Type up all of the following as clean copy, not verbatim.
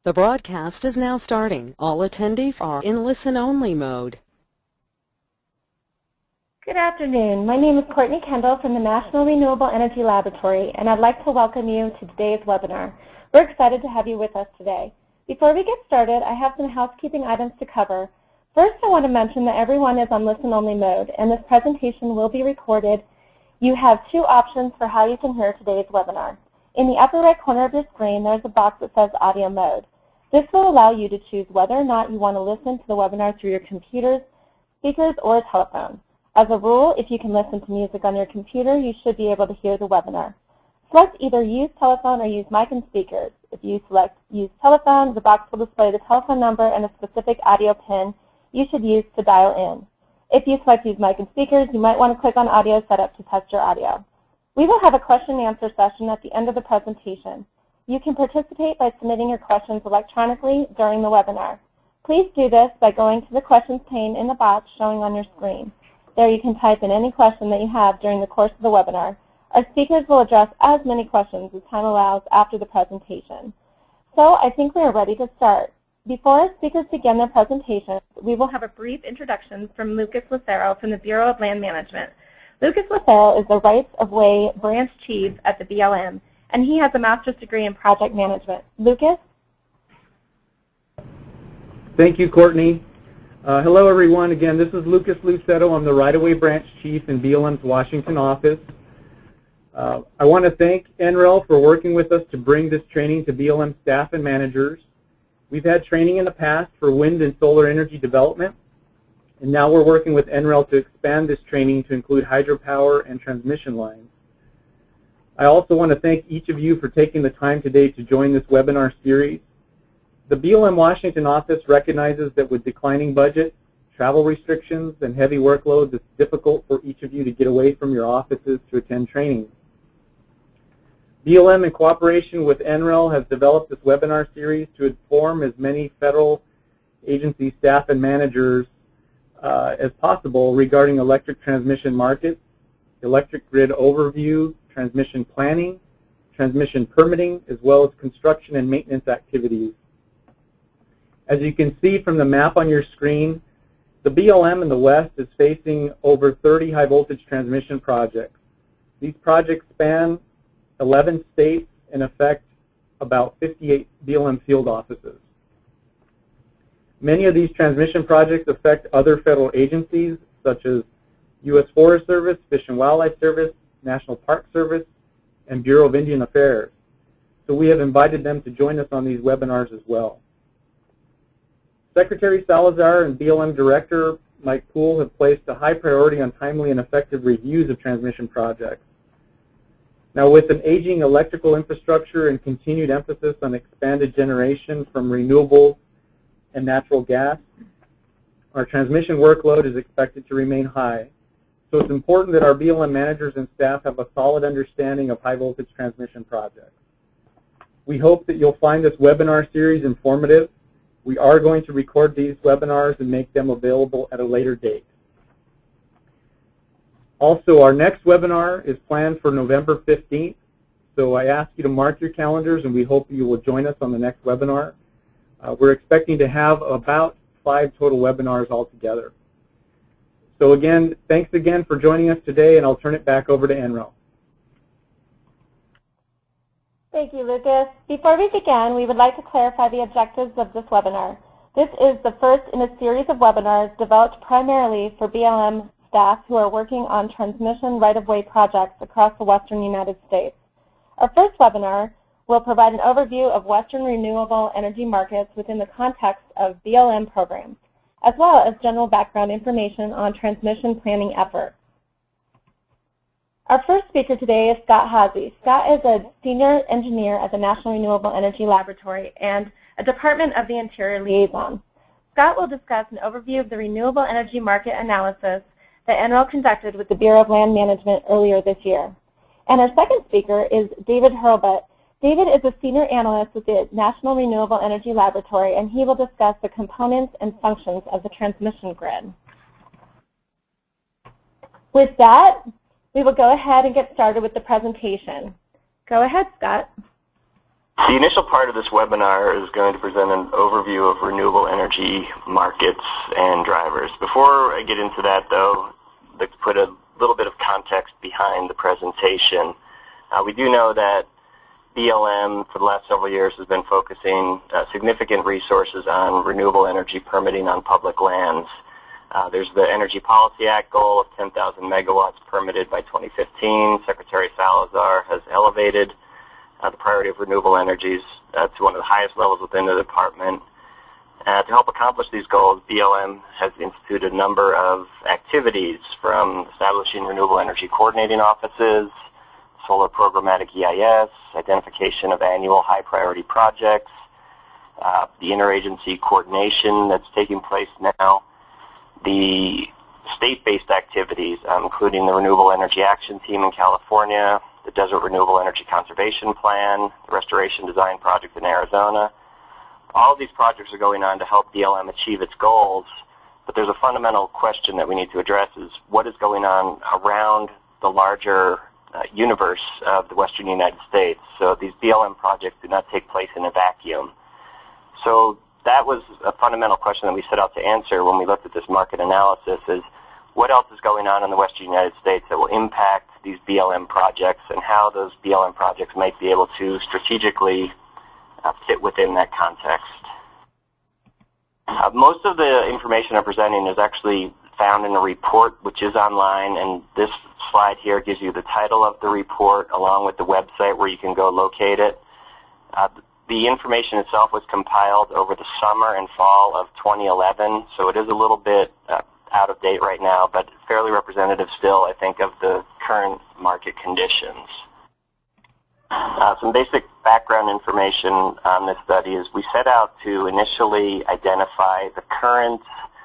The broadcast is now starting. All attendees are in listen-only mode. Good afternoon. My name is Courtney Kendall from the National Renewable Energy Laboratory, and I'd like to welcome you to today's webinar. We're excited to have you with us today. Before we get started, I have some housekeeping items to cover. First, I want to mention that everyone is on listen-only mode, and this presentation will be recorded. You have two options for how you can hear today's webinar. In the upper right corner of your screen, there's a box that says Audio Mode. This will allow you to choose whether or not you want to listen to the webinar through your computers, speakers, or a telephone. As a rule, if you can listen to music on your computer, you should be able to hear the webinar. Select either Use Telephone or Use Mic and Speakers. If you select Use Telephone, the box will display the telephone number and a specific audio pin you should use to dial in. If you select Use Mic and Speakers, you might want to click on Audio Setup to test your audio. We will have a question and answer session at the end of the presentation. You can participate by submitting your questions electronically during the webinar. Please do this by going to the questions pane in the box showing on your screen. There you can type in any question that you have during the course of the webinar. Our speakers will address as many questions as time allows after the presentation. So I think we are ready to start. Before our speakers begin their presentation, we will have a brief introduction from Lucas Lucero from the Bureau of Land Management. Lucas Lucero is the Rights of Way Branch Chief at the BLM, and he has a master's degree in project management. Lucas? Thank you, Courtney. Hello, everyone. Again, this is Lucas Lucero. I'm the Right-of-Way Branch Chief in BLM's Washington office. I want to thank NREL for working with us to bring this training to BLM staff and managers. We've had training in the past for wind and solar energy development, and now we're working with NREL to expand this training to include hydropower and transmission lines. I also want to thank each of you for taking the time today to join this webinar series. The BLM Washington office recognizes that with declining budgets, travel restrictions, and heavy workloads, it's difficult for each of you to get away from your offices to attend training. BLM, in cooperation with NREL, has developed this webinar series to inform as many federal agency staff and managers as possible regarding electric transmission markets, electric grid overview, transmission planning, transmission permitting, as well as construction and maintenance activities. As you can see from the map on your screen, the BLM in the West is facing over 30 high-voltage transmission projects. These projects span 11 states and affect about 58 BLM field offices. Many of these transmission projects affect other federal agencies, such as U.S. Forest Service, Fish and Wildlife Service, National Park Service, and Bureau of Indian Affairs. So we have invited them to join us on these webinars as well. Secretary Salazar and BLM Director Mike Poole have placed a high priority on timely and effective reviews of transmission projects. Now, with an aging electrical infrastructure and continued emphasis on expanded generation from renewables and natural gas, our transmission workload is expected to remain high. So it's important that our BLM managers and staff have a solid understanding of high-voltage transmission projects. We hope that you'll find this webinar series informative. We are going to record these webinars and make them available at a later date. Also, our next webinar is planned for November 15th, so I ask you to mark your calendars, and we hope you will join us on the next webinar. We're expecting to have about 5 total webinars altogether. So again, thanks again for joining us today, and I'll turn it back over to NREL. Thank you, Lucas. Before we begin, we would like to clarify the objectives of this webinar. This is the first in a series of webinars developed primarily for BLM staff who are working on transmission right-of-way projects across the western United States. Our first webinar will provide an overview of Western renewable energy markets within the context of BLM programs, as well as general background information on transmission planning efforts. Our first speaker today is Scott Haase. Scott is a senior engineer at the National Renewable Energy Laboratory and a Department of the Interior liaison. Scott will discuss an overview of the renewable energy market analysis that NREL conducted with the Bureau of Land Management earlier this year. And our second speaker is David Hurlbut. David is a senior analyst with the National Renewable Energy Laboratory, and he will discuss the components and functions of the transmission grid. With that, we will go ahead and get started with the presentation. Go ahead, Scott. The initial part of this webinar is going to present an overview of renewable energy markets and drivers. Before I get into that, though, let's put a little bit of context behind the presentation. We do know that BLM for the last several years has been focusing significant resources on renewable energy permitting on public lands. There's the Energy Policy Act goal of 10,000 megawatts permitted by 2015. Secretary Salazar has elevated the priority of renewable energies to one of the highest levels within the department. To help accomplish these goals, BLM has instituted a number of activities, from establishing renewable energy coordinating offices, solar programmatic EIS, identification of annual high-priority projects, the interagency coordination that's taking place now, the state-based activities, including the Renewable Energy Action Team in California, the Desert Renewable Energy Conservation Plan, the Restoration Design Project in Arizona. All of these projects are going on to help BLM achieve its goals, but there's a fundamental question that we need to address: is what is going on around the larger universe of the western United States. So these BLM projects do not take place in a vacuum. So that was a fundamental question that we set out to answer when we looked at this market analysis: is what else is going on in the western United States that will impact these BLM projects, and how those BLM projects might be able to strategically fit within that context. Most of the information I'm presenting is actually found in a report which is online, and this slide here gives you the title of the report along with the website where you can go locate it. The information itself was compiled over the summer and fall of 2011, so it is a little bit out of date right now, but fairly representative still, I think, of the current market conditions. Some basic background information on this study is we set out to initially identify the current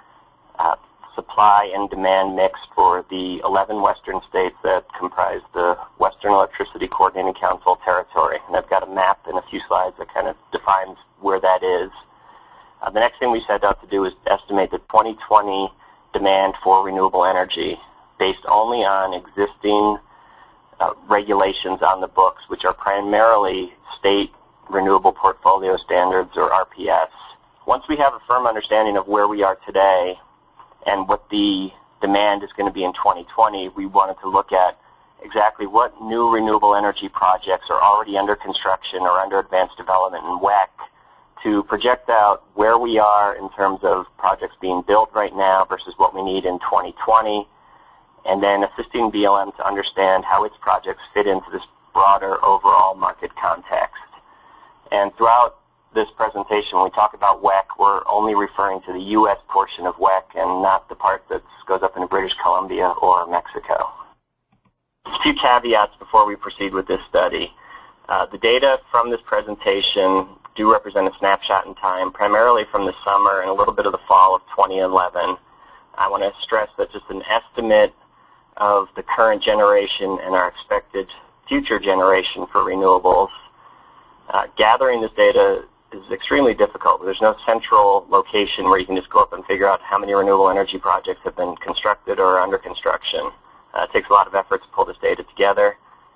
supply and demand mix for the 11 western states that comprise the Western Electricity Coordinating Council territory. And I've got a map in a few slides that kind of defines where that is. The next thing we set out to do is estimate the 2020 demand for renewable energy based only on existing regulations on the books, which are primarily state renewable portfolio standards, or RPS. Once we have a firm understanding of where we are today and what the demand is going to be in 2020, we wanted to look at exactly what new renewable energy projects are already under construction or under advanced development in WEC to project out where we are in terms of projects being built right now versus what we need in 2020, and then assisting BLM to understand how its projects fit into this broader overall market context. And throughout this presentation, when we talk about WEC, we're only referring to the U.S. portion of WEC and not the part that goes up in British Columbia or Mexico. A few caveats before we proceed with this study. The data from this presentation do represent a snapshot in time, primarily from the summer and a little bit of the fall of 2011. I want to stress that just an estimate of the current generation and our expected future generation for renewables. Gathering this data is extremely difficult. There's no central location where you can just go up and figure out how many renewable energy projects have been constructed or under construction. It takes a lot of effort to pull this data together.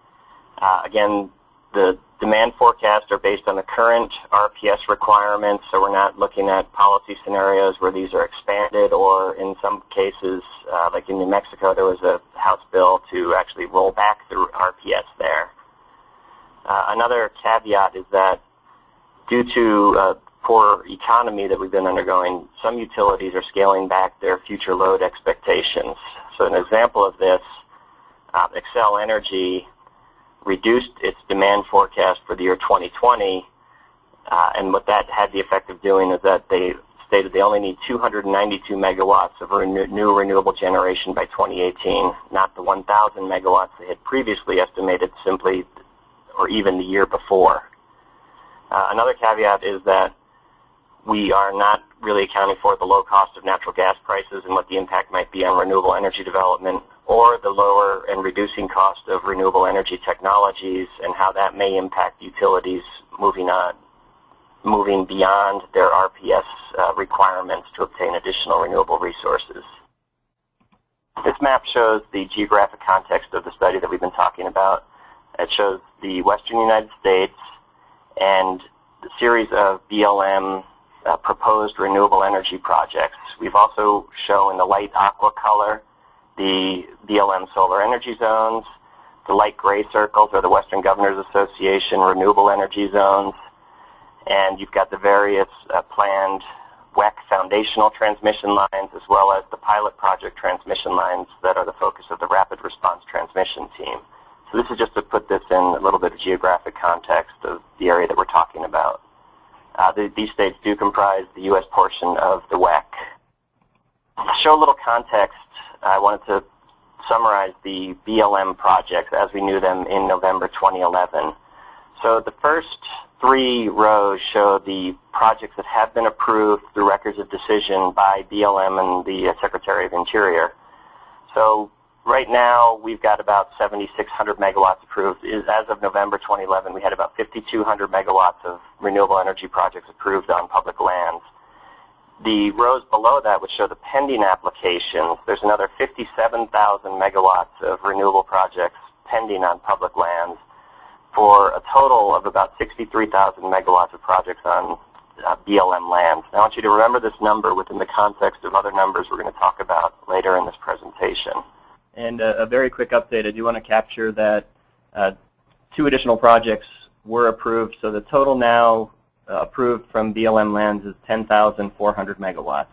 Again, the demand forecasts are based on the current RPS requirements, so we're not looking at policy scenarios where these are expanded, or in some cases, like in New Mexico, there was a House bill to actually roll back the RPS there. Another caveat is that due to poor economy that we've been undergoing, some utilities are scaling back their future load expectations. So an example of this, Xcel Energy reduced its demand forecast for the year 2020, and what that had the effect of doing is that they stated they only need 292 megawatts of new renewable generation by 2018, not the 1,000 megawatts they had previously estimated simply, or even the year before. Another caveat is that we are not really accounting for the low cost of natural gas prices and what the impact might be on renewable energy development, or the lower and reducing cost of renewable energy technologies and how that may impact utilities moving beyond their RPS requirements to obtain additional renewable resources. This map shows the geographic context of the study that we've been talking about. It shows the western United States and the series of BLM proposed renewable energy projects. We've also shown in the light aqua color the BLM solar energy zones. The light gray circles are the Western Governors Association renewable energy zones. And you've got the various planned WEC foundational transmission lines as well as the pilot project transmission lines that are the focus of the Rapid Response Transmission Team. So this is just to put this in a little bit of geographic context of the area that we're talking about. These states do comprise the U.S. portion of the WEC. To show a little context, I wanted to summarize the BLM projects as we knew them in November 2011. So the first 3 rows show the projects that have been approved through records of decision by BLM and the Secretary of Interior. So right now we've got about 7,600 megawatts approved. As of November 2011, we had about 5,200 megawatts of renewable energy projects approved on public lands. The rows below that would show the pending applications. There's another 57,000 megawatts of renewable projects pending on public lands, for a total of about 63,000 megawatts of projects on BLM lands. Now I want you to remember this number within the context of other numbers we're going to talk about later in this presentation. And a very quick update, I do want to capture that 2 additional projects were approved, so the total now approved from BLM lands is 10,400 megawatts.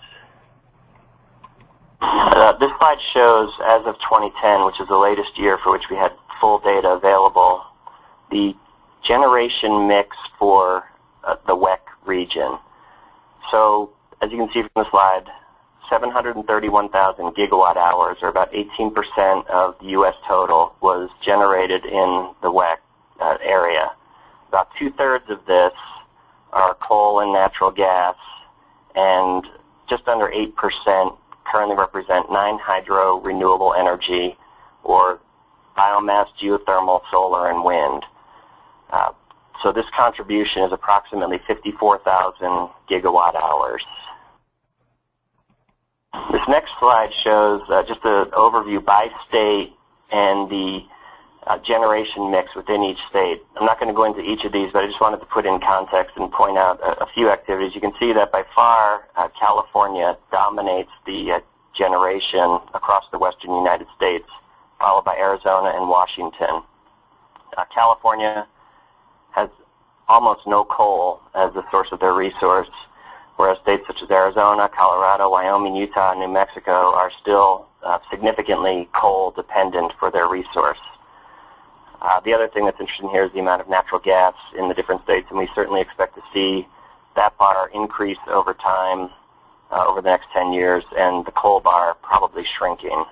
This slide shows, as of 2010, which is the latest year for which we had full data available, the generation mix for the WEC region. So, as you can see from the slide, 731,000 gigawatt hours, or about 18% of the U.S. total, was generated in the WEC area. About 2/3 of this are coal and natural gas, and just under 8% currently represent 9 hydro renewable energy, or biomass, geothermal, solar, and wind. So this contribution is approximately 54,000 gigawatt hours. This next slide shows just an overview by state and the generation mix within each state. I'm not going to go into each of these, but I just wanted to put in context and point out a few activities. You can see that by far California dominates the generation across the western United States, followed by Arizona and Washington. California has almost no coal as the source of their resource, whereas states such as Arizona, Colorado, Wyoming, Utah, and New Mexico are still significantly coal dependent for their resource. The other thing that's interesting here is the amount of natural gas in the different states, and we certainly expect to see that bar increase over time, over the next 10 years, and the coal bar probably shrinking.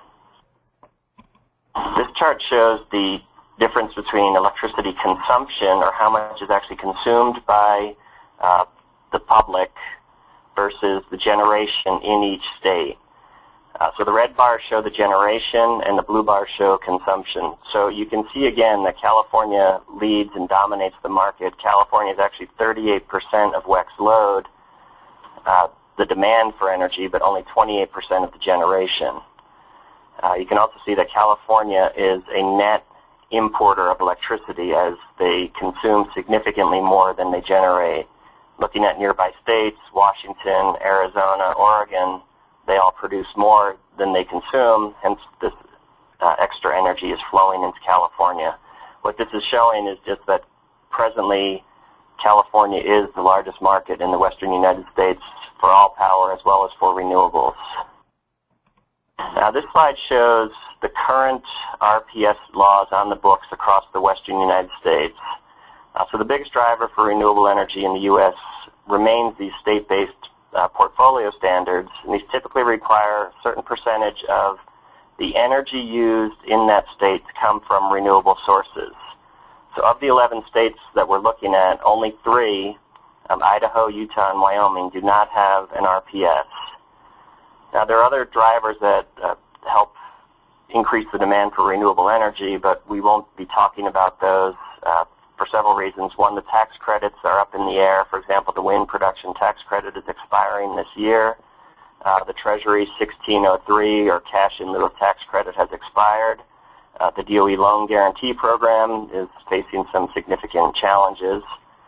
This chart shows the difference between electricity consumption, or how much is actually consumed by the public, versus the generation in each state. So the red bars show the generation and the blue bars show consumption. So you can see again that California leads and dominates the market. California is actually 38% of WEC's load, the demand for energy, but only 28% of the generation. You can also see that California is a net importer of electricity, as they consume significantly more than they generate. Looking at nearby states, Washington, Arizona, Oregon, they all produce more than they consume, hence this extra energy is flowing into California. What this is showing is just that presently California is the largest market in the western United States for all power as well as for renewables. Now this slide shows the current RPS laws on the books across the western United States. So the biggest driver for renewable energy in the U.S. remains these state-based portfolio standards, and these typically require a certain percentage of the energy used in that state to come from renewable sources. So of the 11 states that we're looking at, only 3, Idaho, Utah, and Wyoming, do not have an RPS. Now there are other drivers that help increase the demand for renewable energy, but we won't be talking about those for several reasons. One, the tax credits are up in the air. For example, the wind production tax credit is expiring this year. The Treasury 1603, or cash in lieu of tax credit, has expired. The DOE loan guarantee program is facing some significant challenges.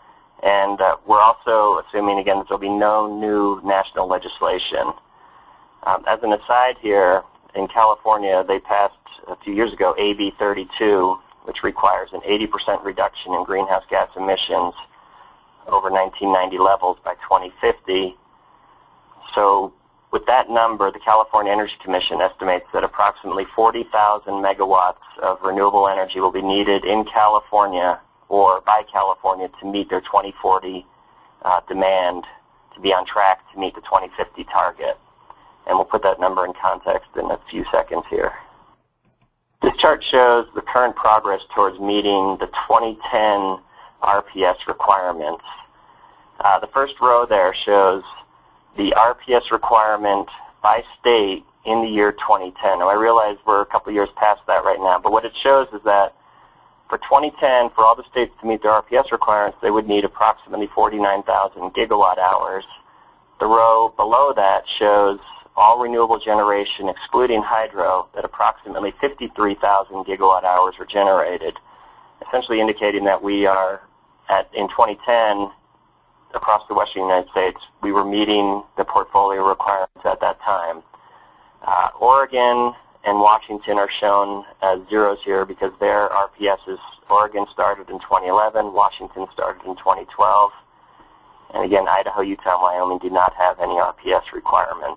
And we're also assuming, again, that there will be no new national legislation. As an aside here, in California, they passed a few years ago AB 32, which requires an 80% reduction in greenhouse gas emissions over 1990 levels by 2050. So with that number, the California Energy Commission estimates that approximately 40,000 megawatts of renewable energy will be needed in California or by California to meet their 2040 demand, to be on track to meet the 2050 target. And we'll put that number in context in a few seconds here. This chart shows the current progress towards meeting the 2010 RPS requirements. The first row there shows the RPS requirement by state in the year 2010. Now I realize we're a couple years past that right now, but what it shows is that for 2010, for all the states to meet their RPS requirements, they would need approximately 49,000 gigawatt hours. The row below that shows all renewable generation, excluding hydro, that approximately 53,000 gigawatt hours were generated, essentially indicating that we are in 2010, across the western United States, we were meeting the portfolio requirements at that time. Oregon and Washington are shown as zeros here because their RPSs, Oregon started in 2011, Washington started in 2012, and again, Idaho, Utah, and Wyoming do not have any RPS requirements.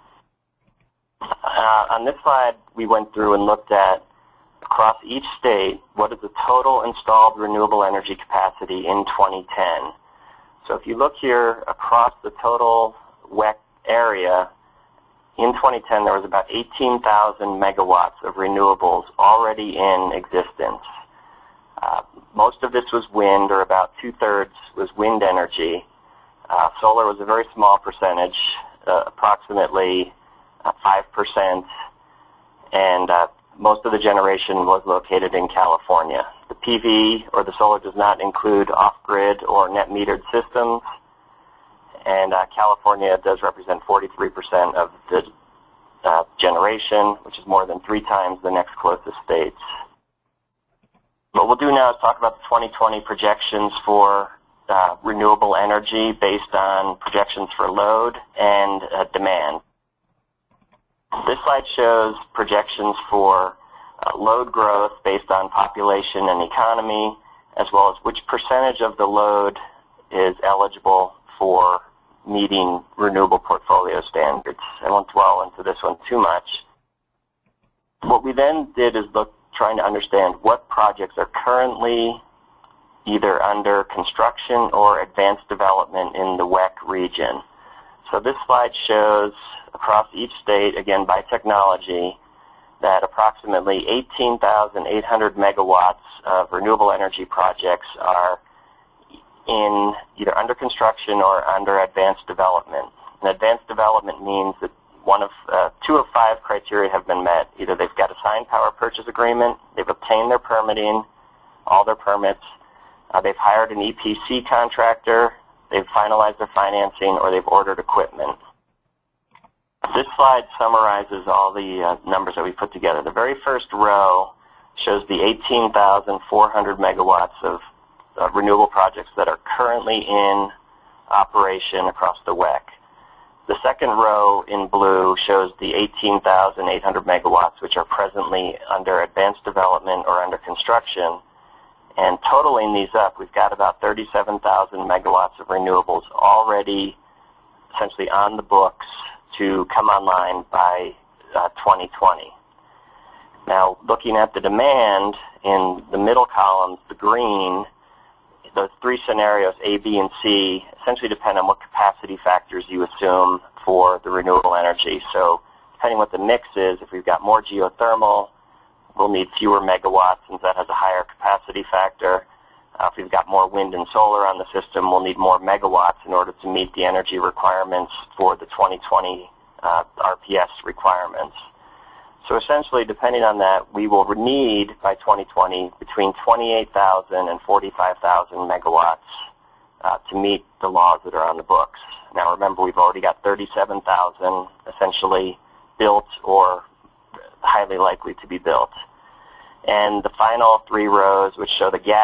On this slide, we went through and looked at, across each state, what is the total installed renewable energy capacity in 2010. So if you look here across the total WEC area, in 2010 there was about 18,000 megawatts of renewables already in existence. Most of this was wind, or about two-thirds was wind energy. Solar was a very small percentage, approximately 5%, and most of the generation was located in California. The PV, or the solar, does not include off-grid or net-metered systems, and California does represent 43% of the generation, which is more than 3 times the next closest states. What we'll do now is talk about the 2020 projections for renewable energy based on projections for load and demand. This slide shows projections for load growth based on population and economy, as well as which percentage of the load is eligible for meeting renewable portfolio standards. I won't dwell into this one too much. What we then did is trying to understand what projects are currently either under construction or advanced development in the WEC region. So this slide shows across each state, again by technology, that approximately 18,800 megawatts of renewable energy projects are in either under construction or under advanced development. And advanced development means that 2 of 5 criteria have been met. Either they've got a signed power purchase agreement, they've obtained their permitting, all their permits, they've hired an EPC contractor, they've finalized their financing, or they've ordered equipment. This slide summarizes all the numbers that we put together. The very first row shows the 18,400 megawatts of renewable projects that are currently in operation across the WEC. The second row in blue shows the 18,800 megawatts which are presently under advanced development or under construction. And totaling these up, we've got about 37,000 megawatts of renewables already essentially on the books to come online by 2020. Now, looking at the demand in the middle columns, the green, those 3 scenarios, A, B, and C, essentially depend on what capacity factors you assume for the renewable energy. So depending on what the mix is, if we've got more geothermal, we'll need fewer megawatts since that has a higher capacity factor. If we've got more wind and solar on the system, we'll need more megawatts in order to meet the energy requirements for the 2020 RPS requirements. So essentially, depending on that, we will need, by 2020, between 28,000 and 45,000 megawatts to meet the laws that are on the books. Now remember, we've already got 37,000 essentially built or highly likely to be built. And the final 3 rows, which show the gap,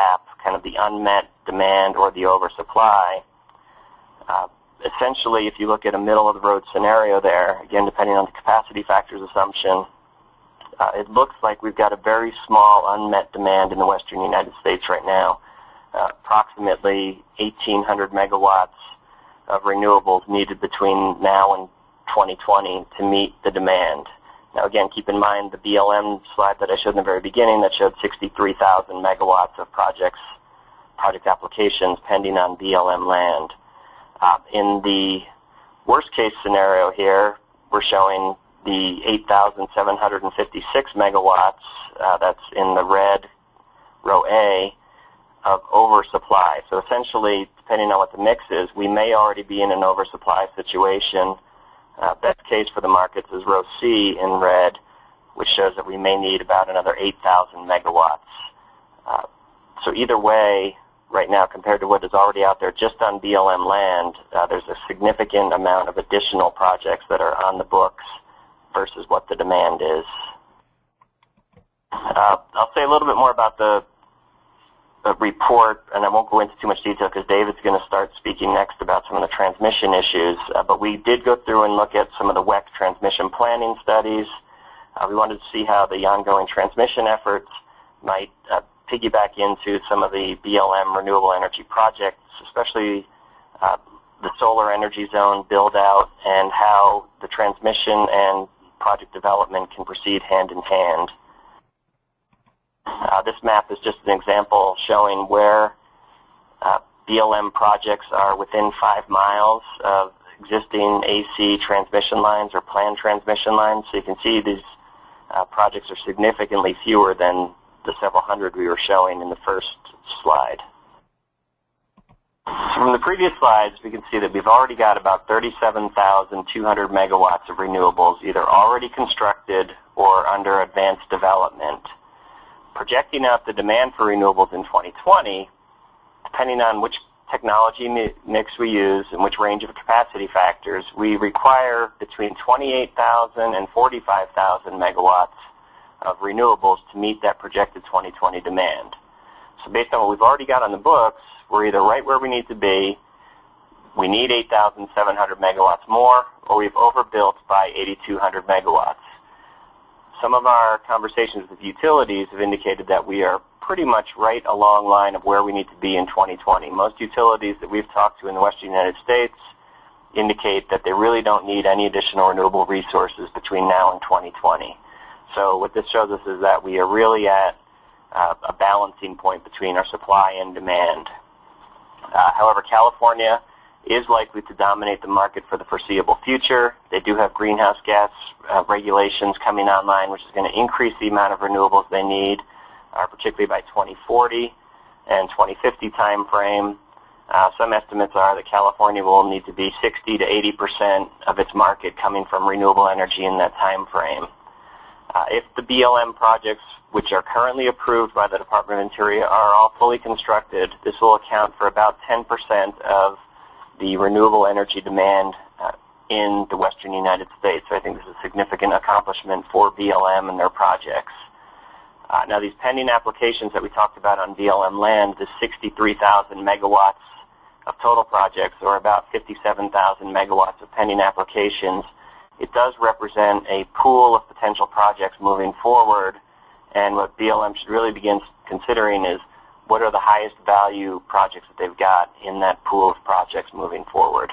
kind of the unmet demand or the oversupply. Essentially, if you look at a middle-of-the-road scenario there, again, depending on the capacity factors assumption, it looks like we've got a very small unmet demand in the western United States right now, approximately 1,800 megawatts of renewables needed between now and 2020 to meet the demand. Now, again, keep in mind the BLM slide that I showed in the very beginning that showed 63,000 megawatts of project applications pending on BLM land. In the worst-case scenario here, we're showing the 8,756 megawatts, that's in the red row A, of oversupply. So essentially, depending on what the mix is, we may already be in an oversupply situation. Best case for the markets is row C in red, which shows that we may need about another 8,000 megawatts. So either way, right now, compared to what is already out there just on BLM land, there's a significant amount of additional projects that are on the books versus what the demand is. I'll say a little bit more about the report, and I won't go into too much detail because David's going to start speaking next about some of the transmission issues. But we did go through and look at some of the WEC transmission planning studies. We wanted to see how the ongoing transmission efforts might piggyback into some of the BLM renewable energy projects, especially the solar energy zone build-out, and how the transmission and project development can proceed hand in hand. This map is just an example showing where BLM projects are within 5 miles of existing AC transmission lines or planned transmission lines. So you can see these projects are significantly fewer than the several hundred we were showing in the first slide. So from the previous slides, we can see that we've already got about 37,200 megawatts of renewables either already constructed or under advanced development. Projecting out the demand for renewables in 2020, depending on which technology mix we use and which range of capacity factors, we require between 28,000 and 45,000 megawatts of renewables to meet that projected 2020 demand. So based on what we've already got on the books, we're either right where we need to be, we need 8,700 megawatts more, or we've overbuilt by 8,200 megawatts. Some of our conversations with utilities have indicated that we are pretty much right along line of where we need to be in 2020. Most utilities that we've talked to in the western United States indicate that they really don't need any additional renewable resources between now and 2020. So what this shows us is that we are really at a balancing point between our supply and demand. However, California is likely to dominate the market for the foreseeable future. They do have greenhouse gas regulations coming online, which is going to increase the amount of renewables they need, particularly by 2040 and 2050 time frame. Some estimates are that California will need to be 60 to 80% of its market coming from renewable energy in that time frame. If the BLM projects, which are currently approved by the Department of Interior, are all fully constructed, this will account for about 10% of the renewable energy demand in the western United States. So I think this is a significant accomplishment for BLM and their projects. Now these pending applications that we talked about on BLM land, the 63,000 megawatts of total projects, or about 57,000 megawatts of pending applications, it does represent a pool of potential projects moving forward, and what BLM should really begin considering is what are the highest value projects that they've got in that pool of projects moving forward.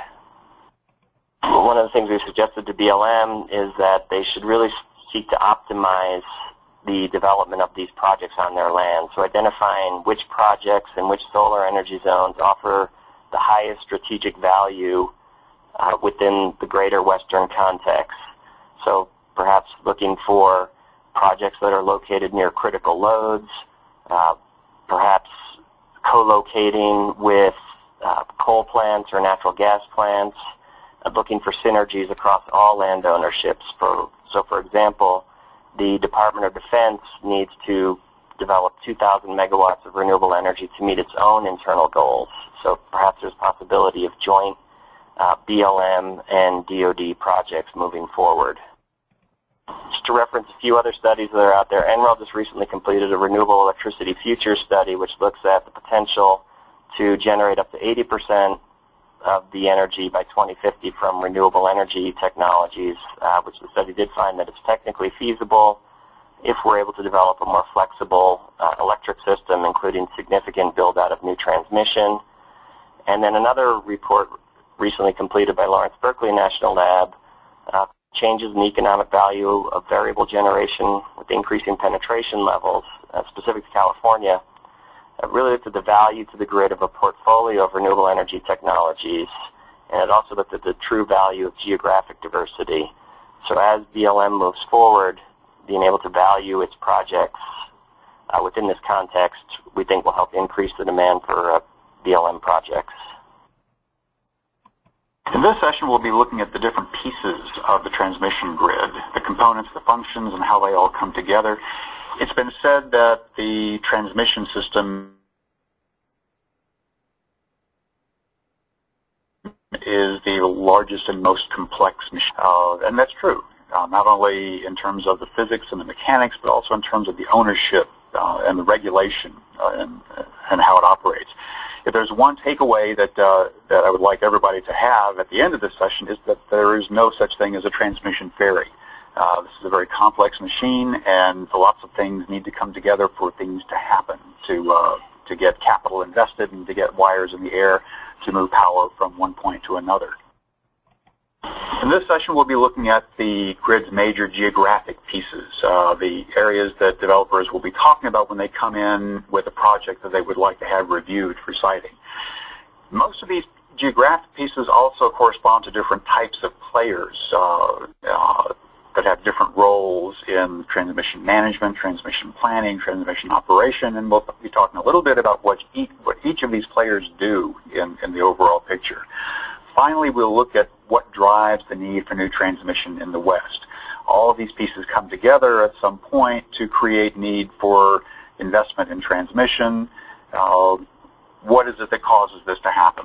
One of the things we suggested to BLM is that they should really seek to optimize the development of these projects on their land. So identifying which projects and which solar energy zones offer the highest strategic value within the greater Western context. So perhaps looking for projects that are located near critical loads, perhaps co-locating with coal plants or natural gas plants, looking for synergies across all land ownerships. So for example, the Department of Defense needs to develop 2,000 megawatts of renewable energy to meet its own internal goals. So perhaps there's possibility of joint BLM and DoD projects moving forward. just to reference a few other studies that are out there, NREL just recently completed a renewable electricity futures study which looks at the potential to generate up to 80% of the energy by 2050 from renewable energy technologies, which the study did find that it's technically feasible if we're able to develop a more flexible electric system, including significant build-out of new transmission. And then another report recently completed by Lawrence Berkeley National Lab, changes in the economic value of variable generation with increasing penetration levels, specific to California, really looked at the value to the grid of a portfolio of renewable energy technologies, and it also looked at the true value of geographic diversity. So as BLM moves forward, being able to value its projects within this context, we think will help increase the demand for BLM projects. In this session, we'll be looking at the different pieces of the transmission grid, the components, the functions, and how they all come together. It's been said that the transmission system is the largest and most complex machine, and that's true, not only in terms of the physics and the mechanics, but also in terms of the ownership and the regulation and how it operates. If there's one takeaway that I would like everybody to have at the end of this session, is that there is no such thing as a transmission fairy. This is a very complex machine, and lots of things need to come together for things to happen, to get capital invested and to get wires in the air to move power from one point to another. In this session, we'll be looking at the grid's major geographic pieces, the areas that developers will be talking about when they come in with a project that they would like to have reviewed for siting. Most of these geographic pieces also correspond to different types of players that have different roles in transmission management, transmission planning, transmission operation, and we'll be talking a little bit about what each of these players do in the overall picture. Finally, we'll look at what drives the need for new transmission in the West. All of these pieces come together at some point to create need for investment in transmission. What is it that causes this to happen?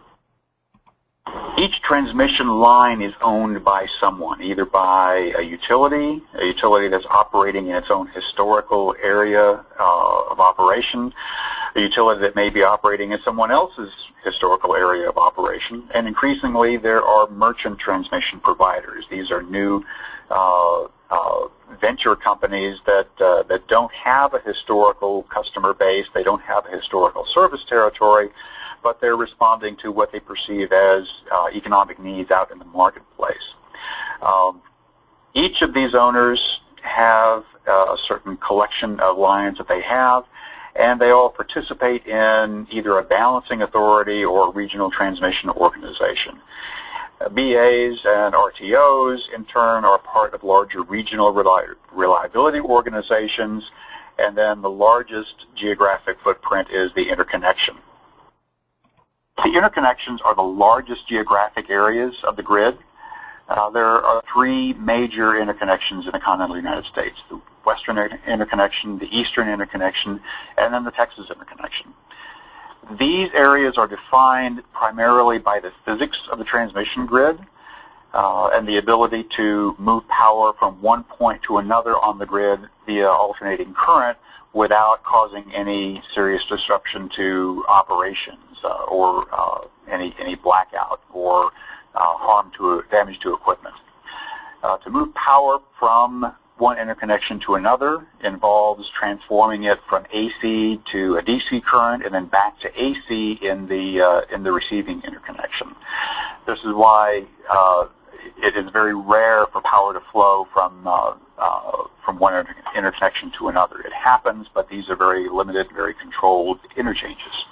Each transmission line is owned by someone, either by a utility that's operating in its own historical area of operation, a utility that may be operating in someone else's historical area of operation, and increasingly there are merchant transmission providers. These are new venture companies that don't have a historical customer base, they don't have a historical service territory, but they're responding to what they perceive as economic needs out in the marketplace. Each of these owners have a certain collection of lines that they have, and they all participate in either a balancing authority or a regional transmission organization. BAs and RTOs, in turn, are part of larger regional reliability organizations, and then the largest geographic footprint is the interconnection. The interconnections are the largest geographic areas of the grid. There are three major interconnections in the continental United States: the Western interconnection, the Eastern interconnection, and then the Texas interconnection. These areas are defined primarily by the physics of the transmission grid and the ability to move power from one point to another on the grid via alternating current without causing any serious disruption to operations or any blackout or damage to equipment. To move power from one interconnection to another involves transforming it from AC to a DC current and then back to AC in the receiving interconnection. This is why it is very rare for power to flow from one interconnection to another. It happens, but these are very limited, very controlled interchanges.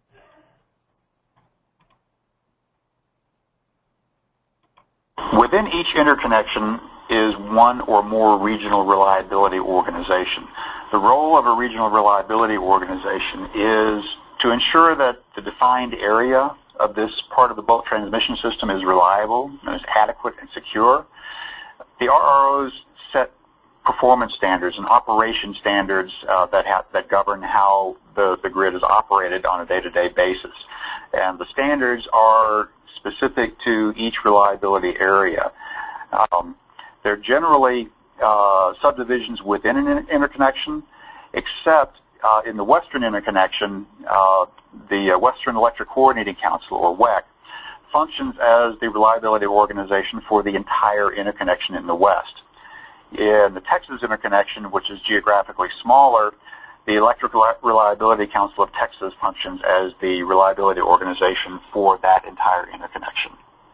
Within each interconnection is one or more regional reliability organization. The role of a regional reliability organization is to ensure that the defined area of this part of the bulk transmission system is reliable and is adequate and secure. The RROs set performance standards and operation standards that govern how the grid is operated on a day-to-day basis. And the standards are specific to each reliability area. They're generally subdivisions within an interconnection, except in the Western interconnection, the Western Electric Coordinating Council, or WEC, functions as the reliability organization for the entire interconnection in the West. In the Texas interconnection, which is geographically smaller, the Electric Reliability Council of Texas functions as the reliability organization for that entire interconnection.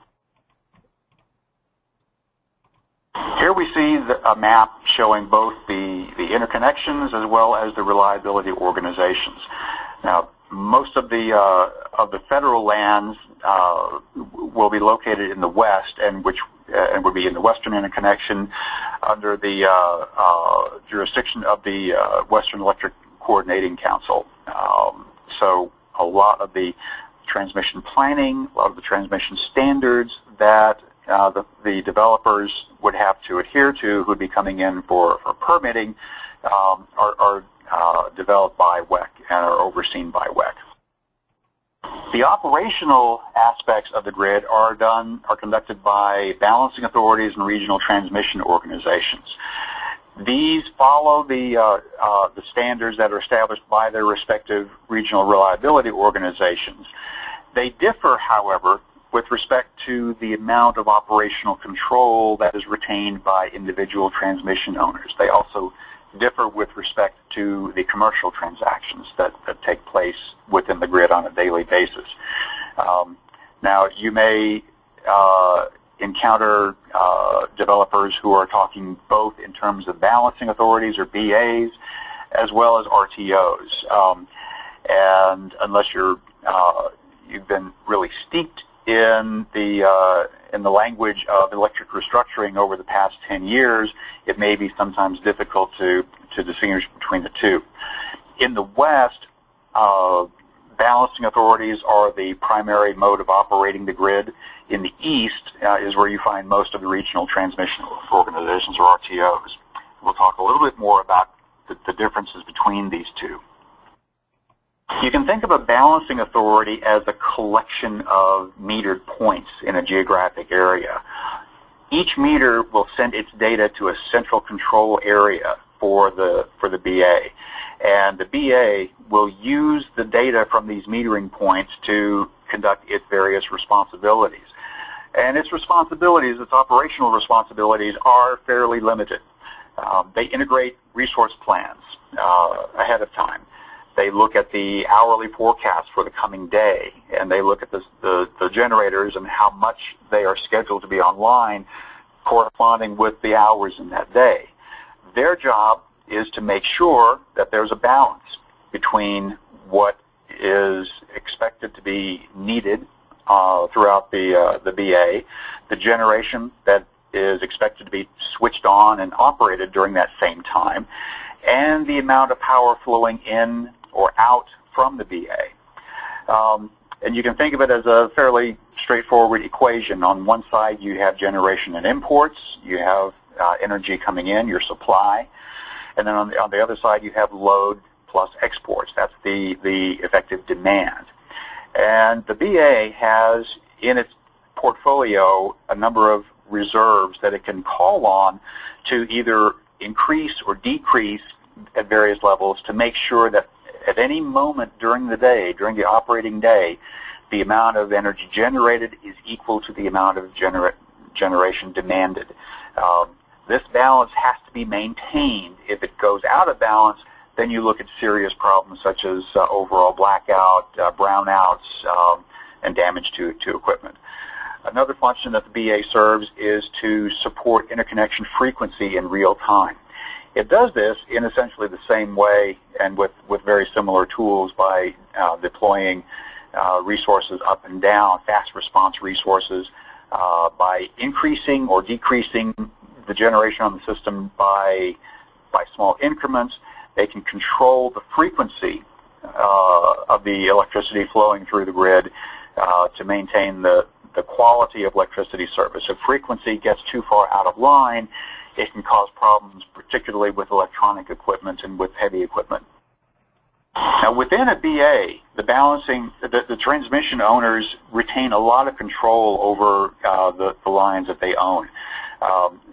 Here we see a map showing both the interconnections as well as the reliability organizations. Now, most of the federal lands will be located in the West, and would be in the Western interconnection under the jurisdiction of the Western Electric Coordinating Council. So a lot of the transmission planning, a lot of the transmission standards that the developers would have to adhere to, who would be coming in for permitting, are developed by WEC and are overseen by WEC. The operational aspects of the grid are conducted by balancing authorities and regional transmission organizations. These follow the standards that are established by their respective regional reliability organizations. They differ, however, with respect to the amount of operational control that is retained by individual transmission owners. They also differ with respect to the commercial transactions that take place within the grid on a daily basis. Now, you may encounter developers who are talking both in terms of balancing authorities, or BAs, as well as RTOs. And unless you've been really steeped in the language of electric restructuring over the past 10 years, it may be sometimes difficult to distinguish between the two. In the West, balancing authorities are the primary mode of operating the grid. In the East is where you find most of the regional transmission organizations, or RTOs. We'll talk a little bit more about the differences between these two. You can think of a balancing authority as a collection of metered points in a geographic area. Each meter will send its data to a central control area for the BA, and the BA will use the data from these metering points to conduct its various responsibilities. And its operational responsibilities, are fairly limited. They integrate resource plans ahead of time. They look at the hourly forecast for the coming day, and they look at the generators and how much they are scheduled to be online, corresponding with the hours in that day. Their job is to make sure that there's a balance between what is expected to be needed throughout the BA, the generation that is expected to be switched on and operated during that same time, and the amount of power flowing in or out from the BA. And you can think of it as a fairly straightforward equation. On one side, you have generation and imports. You have energy coming in, your supply. And then on the other side, you have load plus exports. That's the effective demand. And the BA has in its portfolio a number of reserves that it can call on to either increase or decrease at various levels to make sure that at any moment during the day, during the operating day, the amount of energy generated is equal to the amount of generation demanded. This balance has to be maintained. If it goes out of balance, then you look at serious problems such as overall blackout, brownouts, and damage to equipment. Another function that the BA serves is to support interconnection frequency in real time. It does this in essentially the same way and with very similar tools by deploying resources up and down, fast response resources, by increasing or decreasing the generation on the system by small increments. They can control the frequency of the electricity flowing through the grid to maintain the quality of electricity service. If frequency gets too far out of line, it can cause problems, particularly with electronic equipment and with heavy equipment. Now, within a BA, the transmission owners retain a lot of control over the lines that they own.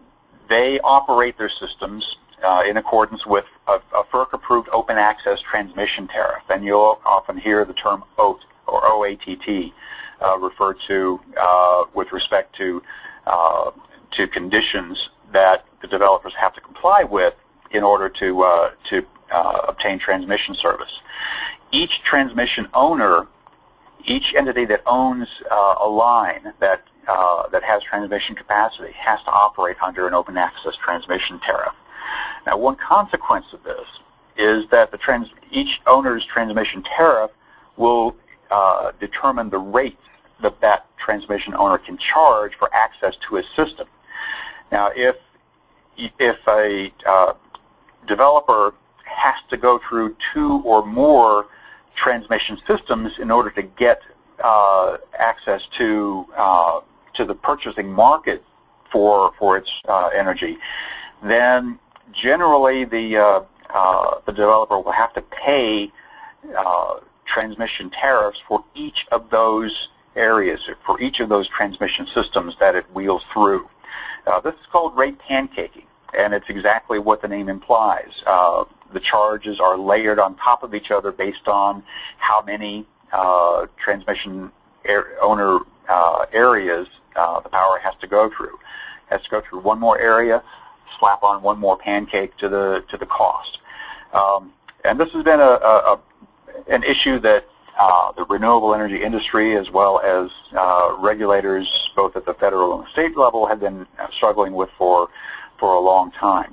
they operate their systems in accordance with a FERC-approved open access transmission tariff. And you'll often hear the term OATT, or OATT, referred to with respect to conditions that the developers have to comply with in order to obtain transmission service. Each transmission owner, each entity that owns a line that has transmission capacity has to operate under an open access transmission tariff. Now, one consequence of this is that each owner's transmission tariff will determine the rates that transmission owner can charge for access to his system. Now, if a developer has to go through 2 or more transmission systems in order to get access to the purchasing market for its energy, then generally the developer will have to pay transmission tariffs for each of those areas, for each of those transmission systems that it wheels through. This is called rate pancaking, and it's exactly what the name implies. The charges are layered on top of each other based on how many transmission owner areas the power has to go through. It has to go through one more area, slap on one more pancake to the cost. And this has been an issue that the renewable energy industry, as well as regulators both at the federal and state level, have been struggling with for a long time.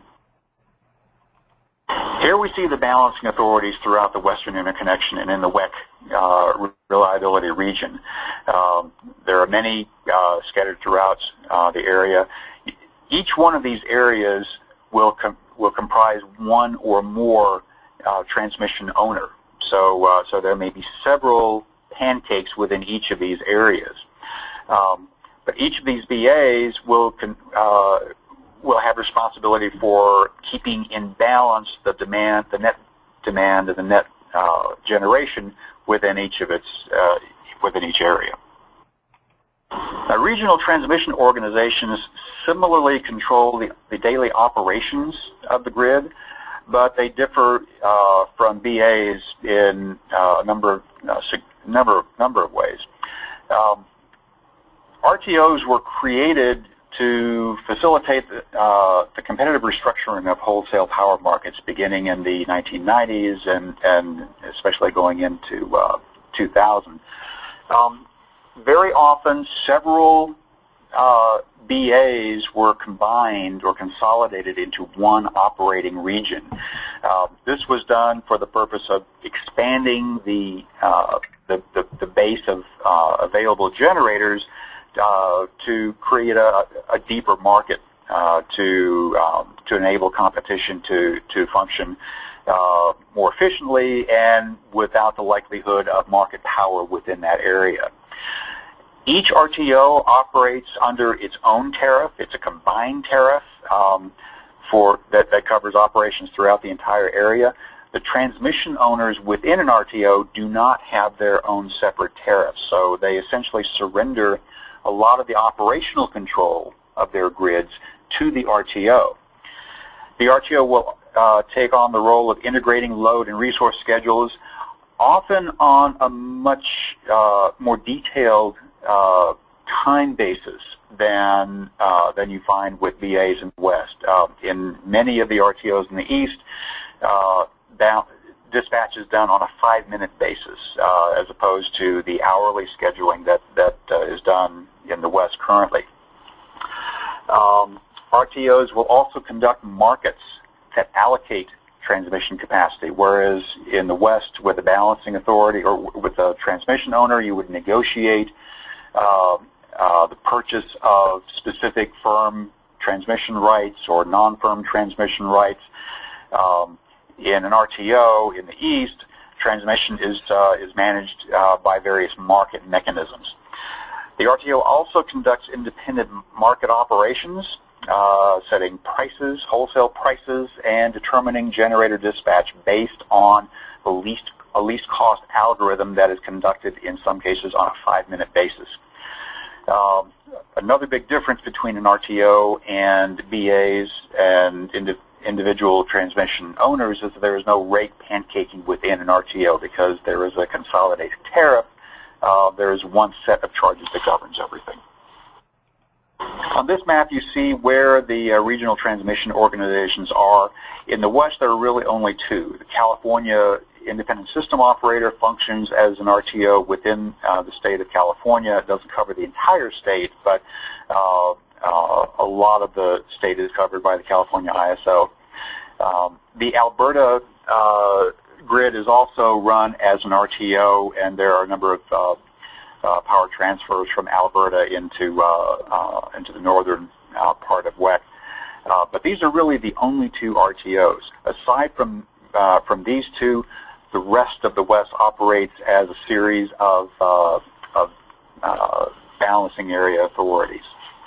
Here we see the balancing authorities throughout the Western Interconnection and in the WECC reliability region. There are many scattered throughout the area. Each one of these areas will comprise one or more transmission owner. So there may be several pancakes within each of these areas. But each of these BAs will have responsibility for keeping in balance the net demand, and the net generation within each of within each area. Now, regional transmission organizations similarly control the daily operations of the grid, but they differ from BAs in a number of ways. RTOs were created to facilitate the competitive restructuring of wholesale power markets beginning in the 1990s and especially going into 2000. Very often, several BAs were combined or consolidated into one operating region. This was done for the purpose of expanding the base of available generators to create a deeper market to enable competition to function more efficiently and without the likelihood of market power within that area. Each RTO operates under its own tariff. It's a combined tariff that covers operations throughout the entire area. The transmission owners within an RTO do not have their own separate tariffs, so they essentially surrender a lot of the operational control of their grids to the RTO. The RTO will take on the role of integrating load and resource schedules, often on a much more detailed time basis than you find with BAs in the West. In many of the RTOs in the East, dispatch is done on a 5-minute basis as opposed to the hourly scheduling that is done in the West currently. RTOs will also conduct markets that allocate transmission capacity, whereas in the West with a balancing authority or with a transmission owner, you would negotiate the purchase of specific firm transmission rights or non-firm transmission rights. In an RTO in the East, transmission is managed by various market mechanisms. The RTO also conducts independent market operations, setting prices, wholesale prices, and determining generator dispatch based on a least cost algorithm that is conducted in some cases on a 5-minute basis. Another big difference between an RTO and BAs and individual transmission owners is that there is no rate pancaking within an RTO because there is a consolidated tariff. There is one set of charges that governs everything. On this map, you see where the regional transmission organizations are. In the West, there are really only two. The California Independent System Operator functions as an RTO within the state of California. It doesn't cover the entire state, but a lot of the state is covered by the California ISO. The Alberta grid is also run as an RTO, and there are a number of power transfers from Alberta into the northern part of WECC. But these are really the only two RTOs. Aside from these two, the rest of the West operates as a series of balancing area authorities.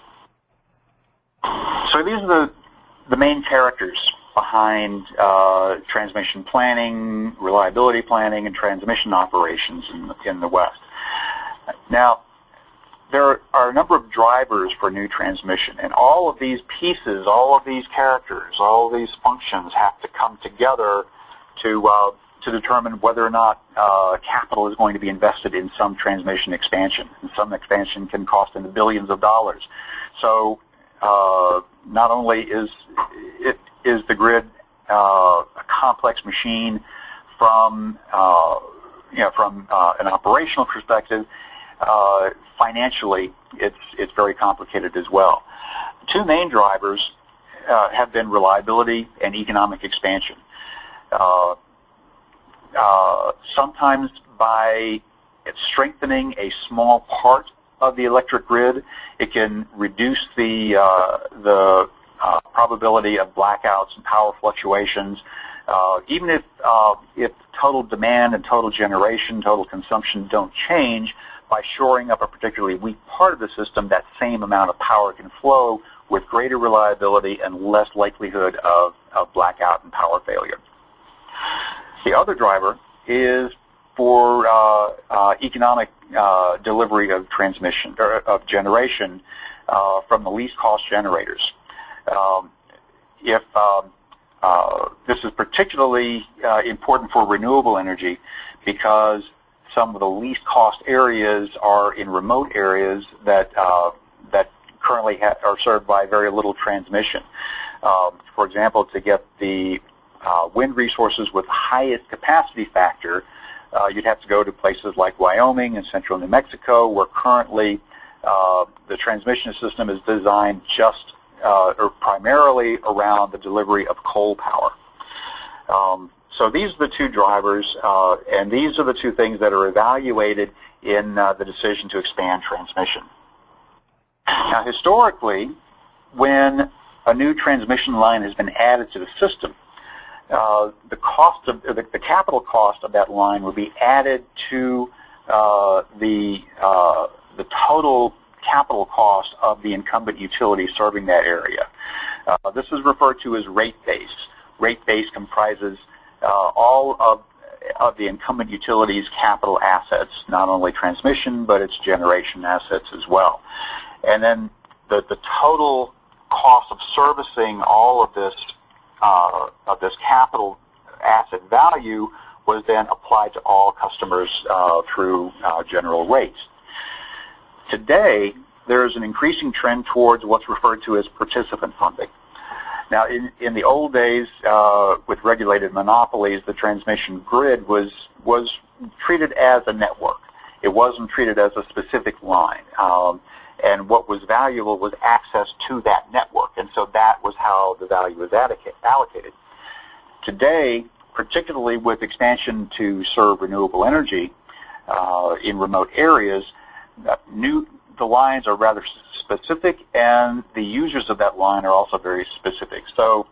So these are the main characters behind transmission planning, reliability planning, and transmission operations in the West. Now, there are a number of drivers for new transmission, and all of these pieces, all of these characters, all of these functions have to come together to determine whether or not capital is going to be invested in some transmission expansion. And some expansion can cost in the billions of dollars. So not only is the grid a complex machine from an operational perspective, financially it's very complicated as well. Two main drivers have been reliability and economic expansion. Sometimes by strengthening a small part of the electric grid, it can reduce the probability of blackouts and power fluctuations. Even if total demand and total generation, total consumption don't change, by shoring up a particularly weak part of the system, that same amount of power can flow with greater reliability and less likelihood of blackout and power failure. The other driver is for economic delivery of transmission or of generation from the least cost generators. This is particularly important for renewable energy because some of the least cost areas are in remote areas that currently are served by very little transmission. For example, to get the wind resources with highest capacity factor, you'd have to go to places like Wyoming and central New Mexico, where currently the transmission system is designed just or primarily around the delivery of coal power. So these are the two drivers, and these are the two things that are evaluated in the decision to expand transmission. Now, historically, when a new transmission line has been added to the system, the cost of the capital cost of that line would be added to the total capital cost of the incumbent utility serving that area. This is referred to as rate base. Rate base comprises all of the incumbent utility's capital assets, not only transmission, but its generation assets as well. And then the total cost of servicing all of this capital asset value was then applied to all customers through general rates. Today, there is an increasing trend towards what's referred to as participant funding. Now, in the old days, with regulated monopolies, the transmission grid was treated as a network. It wasn't treated as a specific line. And what was valuable was access to that network, and so that was how the value was allocated. Today, particularly with expansion to serve renewable energy in remote areas, the lines are rather specific, and the users of that line are also very specific. So,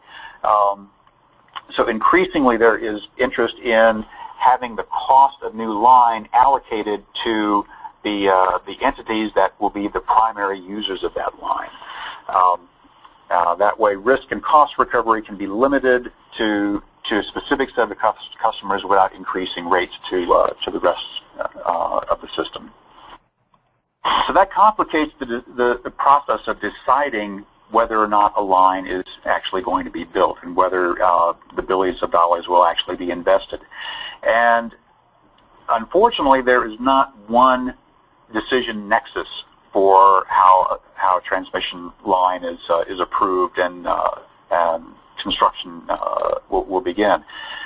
so increasingly there is interest in having the cost of new line allocated to the entities that will be the primary users of that line. That way, risk and cost recovery can be limited to a specific set of customers without increasing rates to the rest of the system. So that complicates the process of deciding whether or not a line is actually going to be built and whether the billions of dollars will actually be invested. And unfortunately, there is not one decision nexus for how a transmission line is approved and construction will begin.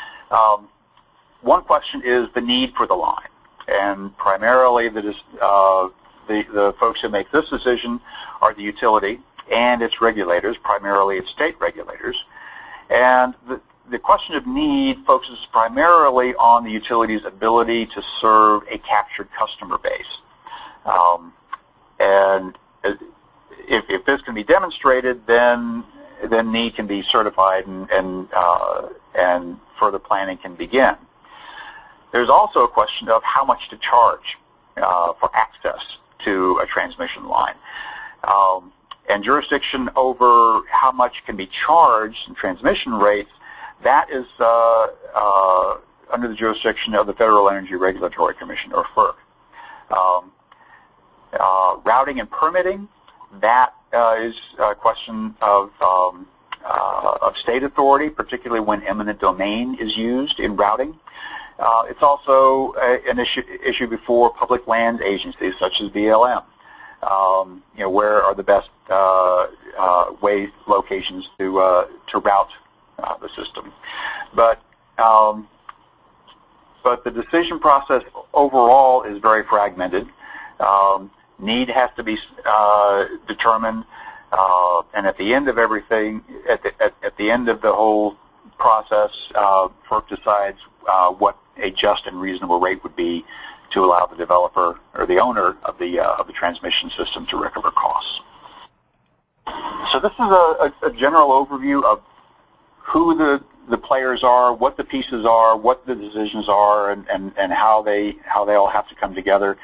One question is the need for the line, and primarily the folks who make this decision are the utility and its regulators, primarily its state regulators. And the question of need focuses primarily on the utility's ability to serve a captured customer base. And if this can be demonstrated, then need can be certified and further planning can begin. There's also a question of how much to charge for access to a transmission line. And jurisdiction over how much can be charged in transmission rates, that is under the jurisdiction of the Federal Energy Regulatory Commission, or FERC. Routing and permitting, that is a question of state authority, particularly when eminent domain is used in routing. It's also an issue before public land agencies such as BLM. Where are the best locations to route the system? But the decision process overall is very fragmented. Need has to be determined, and at the end of everything, at the end of the whole process, FERC decides what a just and reasonable rate would be to allow the developer or the owner of the transmission system to recover costs. So this is a general overview of who the players are, what the pieces are, what the decisions are, and how they all have to come together.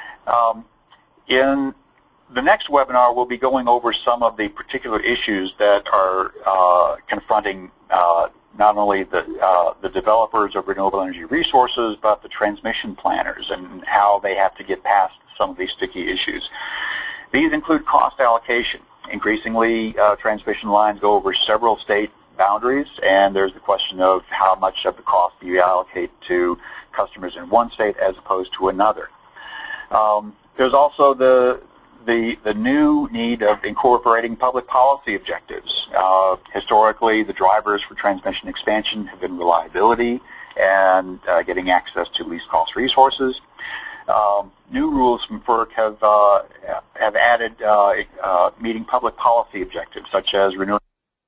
In the next webinar, we'll be going over some of the particular issues that are confronting not only the developers of renewable energy resources, but the transmission planners and how they have to get past some of these sticky issues. These include cost allocation. Increasingly, transmission lines go over several state boundaries, and there's the question of how much of the cost do you allocate to customers in one state as opposed to another. There's also the new need of incorporating public policy objectives. Historically, the drivers for transmission expansion have been reliability and getting access to least cost resources. New rules from FERC have added meeting public policy objectives, such as renewable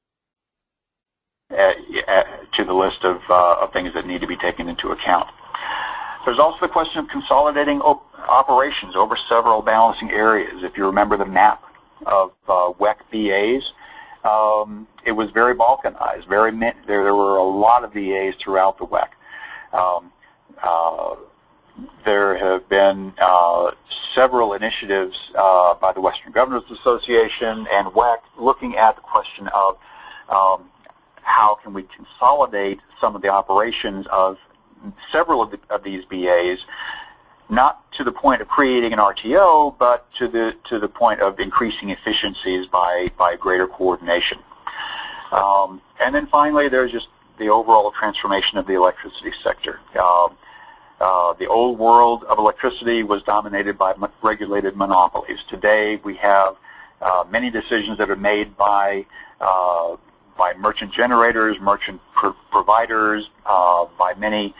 to the list of things that need to be taken into account. There's also the question of consolidating operations over several balancing areas. If you remember the map of WEC BAs, it was very balkanized. There were a lot of BAs throughout the WEC. There have been several initiatives by the Western Governors Association and WEC looking at the question of how can we consolidate some of the operations of several of these BAs, not to the point of creating an RTO, but to the point of increasing efficiencies by greater coordination. And then finally, there's just the overall transformation of the electricity sector. The old world of electricity was dominated by regulated monopolies. Today, we have many decisions that are made by merchant generators, merchant providers, by many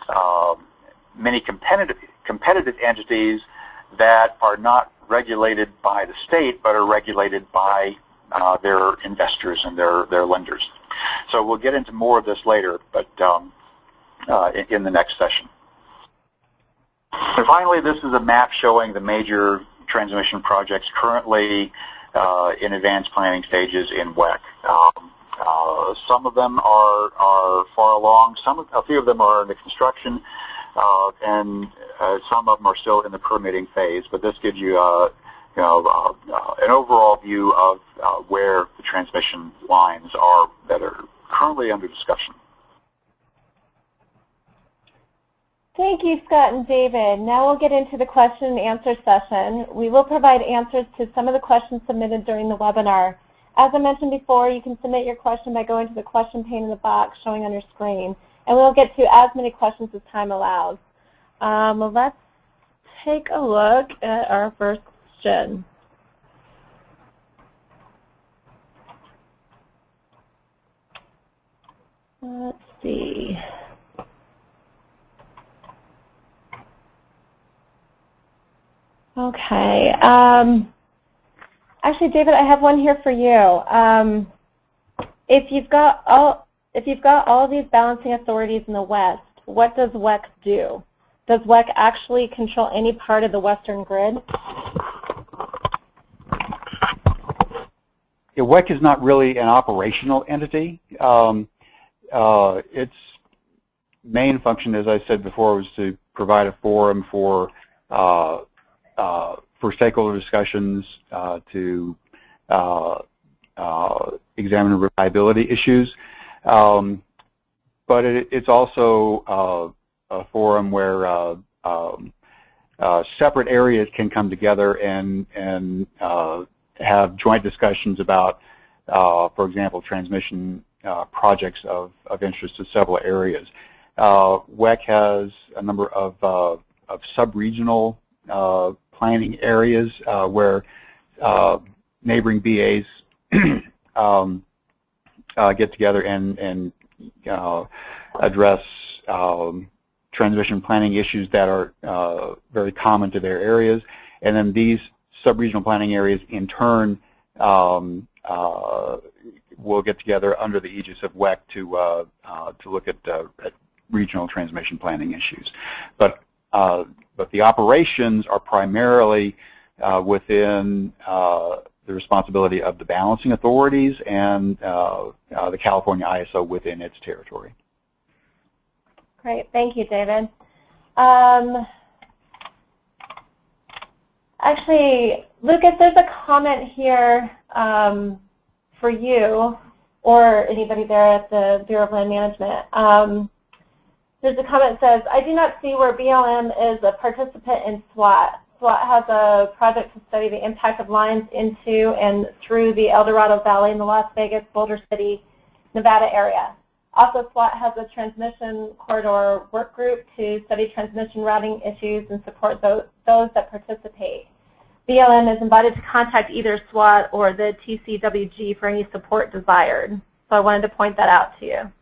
competitive entities that are not regulated by the state, but are regulated by their investors and their lenders. So we'll get into more of this later, but in the next session. And finally, this is a map showing the major transmission projects currently in advanced planning stages in WEC. Some of them are far along. A few of them are in the construction, and some of them are still in the permitting phase. But this gives you an overall view of where the transmission lines are that are currently under discussion. Thank you, Scott and David. Now we'll get into the question and answer session. We will provide answers to some of the questions submitted during the webinar. As I mentioned before, you can submit your question by going to the question pane in the box showing on your screen, and we'll get to as many questions as time allows. Let's take a look at our first question. Let's see. Okay. Actually, David, I have one here for you. If you've got all of these balancing authorities in the West, what does WEC do? Does WEC actually control any part of the Western grid? Yeah, WEC is not really an operational entity. Its main function, as I said before, was to provide a forum for stakeholder discussions, to examine reliability issues. But it's also a forum where separate areas can come together and have joint discussions about, for example, transmission projects of interest to several areas. WEC has a number of sub-regional planning areas where neighboring BAs get together and address transmission planning issues that are very common to their areas. And then these sub-regional planning areas, in turn, will get together under the aegis of WEC to look at regional transmission planning issues. But the operations are primarily within the responsibility of the balancing authorities and the California ISO within its territory. Great, thank you, David. Actually, Lucas, there's a comment here for you or anybody there at the Bureau of Land Management. There's a comment that says, I do not see where BLM is a participant in SWAT. SWAT has a project to study the impact of lines into and through the El Dorado Valley in the Las Vegas, Boulder City, Nevada area. Also, SWAT has a transmission corridor work group to study transmission routing issues and support those that participate. BLM is invited to contact either SWAT or the TCWG for any support desired. So I wanted to point that out to you.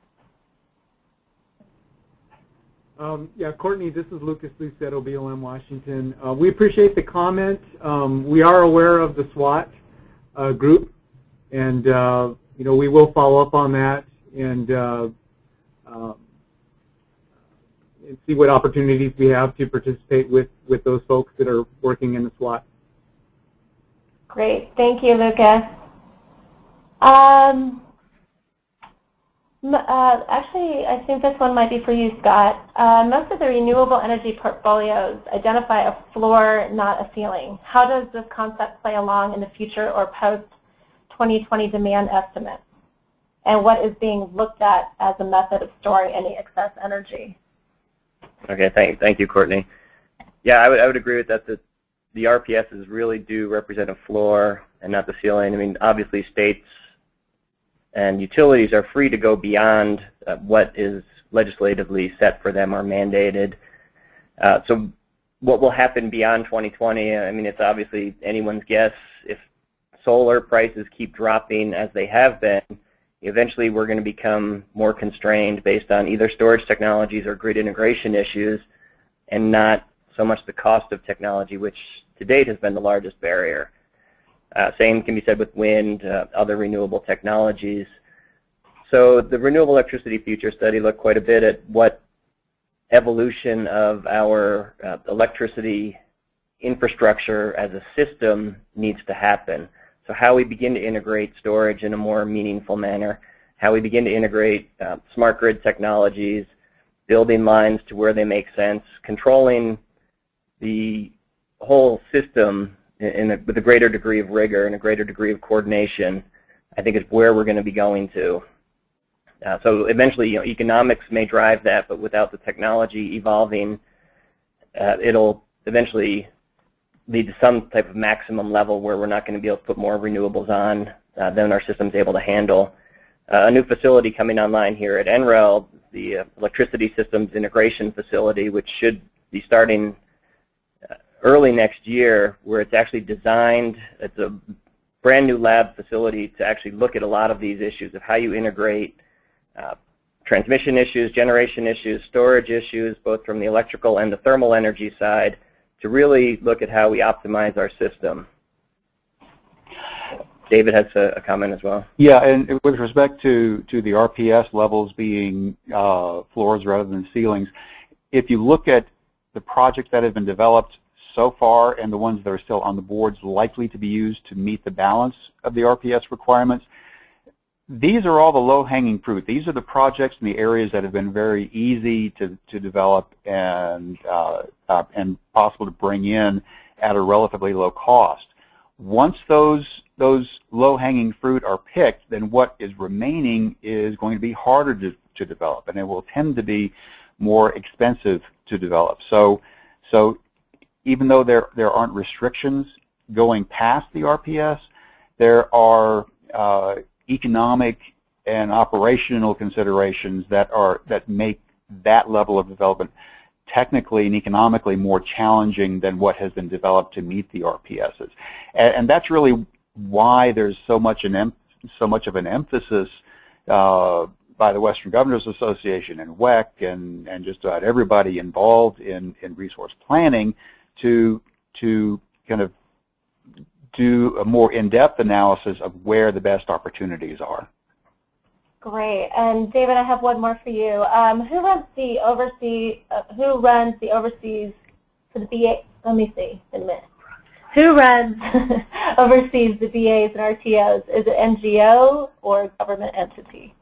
Yeah, Courtney, this is Lucas Lucetto, BLM Washington. We appreciate the comment. We are aware of the SWAT group, and we will follow up on that and see what opportunities we have to participate with those folks that are working in the SWAT. Great, thank you, Lucas. Actually, I think this one might be for you, Scott. Most of the renewable energy portfolios identify a floor, not a ceiling. How does this concept play along in the future or post-2020 demand estimates? And what is being looked at as a method of storing any excess energy? Okay, thank you, Courtney. Yeah, I would agree with that. The RPSs really do represent a floor and not the ceiling. I mean, obviously, states and utilities are free to go beyond what is legislatively set for them or mandated. So what will happen beyond 2020, I mean, it's obviously anyone's guess. If solar prices keep dropping as they have been, eventually we're going to become more constrained based on either storage technologies or grid integration issues, and not so much the cost of technology, which to date has been the largest barrier. Same can be said with wind, other renewable technologies. So the Renewable Electricity Future Study looked quite a bit at what evolution of our electricity infrastructure as a system needs to happen. So how we begin to integrate storage in a more meaningful manner, how we begin to integrate smart grid technologies, building lines to where they make sense, controlling the whole system with a greater degree of rigor and a greater degree of coordination, I think is where we're going to be going to. So eventually, economics may drive that, but without the technology evolving, it'll eventually lead to some type of maximum level where we're not going to be able to put more renewables on than our system's able to handle. A new facility coming online here at NREL, the Electricity Systems Integration Facility, which should be starting early next year, where it's actually designed, it's a brand new lab facility to actually look at a lot of these issues of how you integrate transmission issues, generation issues, storage issues, both from the electrical and the thermal energy side, to really look at how we optimize our system. David has a comment as well. Yeah, and with respect to the RPS levels being floors rather than ceilings, if you look at the projects that have been developed so far and the ones that are still on the boards likely to be used to meet the balance of the RPS requirements, these are all the low-hanging fruit. These are the projects in the areas that have been very easy to develop and possible to bring in at a relatively low cost. Once those low-hanging fruit are picked, then what is remaining is going to be harder to develop, and it will tend to be more expensive to develop. So even though there aren't restrictions going past the RPS, there are economic and operational considerations that make that level of development technically and economically more challenging than what has been developed to meet the RPSs. And that's really why there's so much of an emphasis by the Western Governors Association and WEC and just about everybody involved in resource planning to kind of do a more in-depth analysis of where the best opportunities are. Great. And David, I have one more for you. Who runs the overseas for the BA? Let me see in a minute. Who runs oversees the BAs and RTOs? Is it NGO or government entity?